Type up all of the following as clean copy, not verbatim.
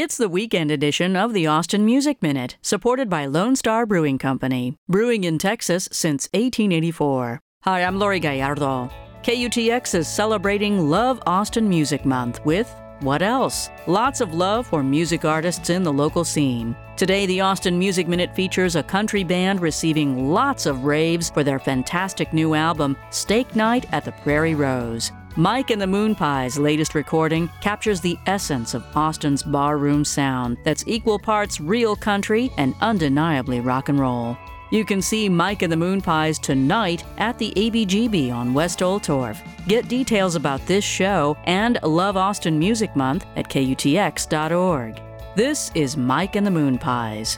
It's the weekend edition of the Austin Music Minute, supported by Lone Star Brewing Company, brewing in Texas since 1884. Hi, I'm Lori Gallardo. KUTX is celebrating Love Austin Music Month with what else? Lots of love for music artists in the local scene. Today, the Austin Music Minute features a country band receiving lots of raves for their fantastic new album, Steak Night at the Prairie Rose. Mike and the Moonpies' latest recording captures the essence of Austin's barroom sound that's equal parts real country and undeniably rock and roll. You can see Mike and the Moonpies tonight at the ABGB on West Old Torf. Get details about this show and Love Austin Music Month at KUTX.org. This is Mike and the Moonpies.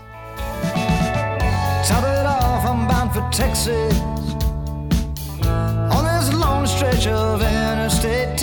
Top it off, I'm bound for Texas. On this long stretch of Interstate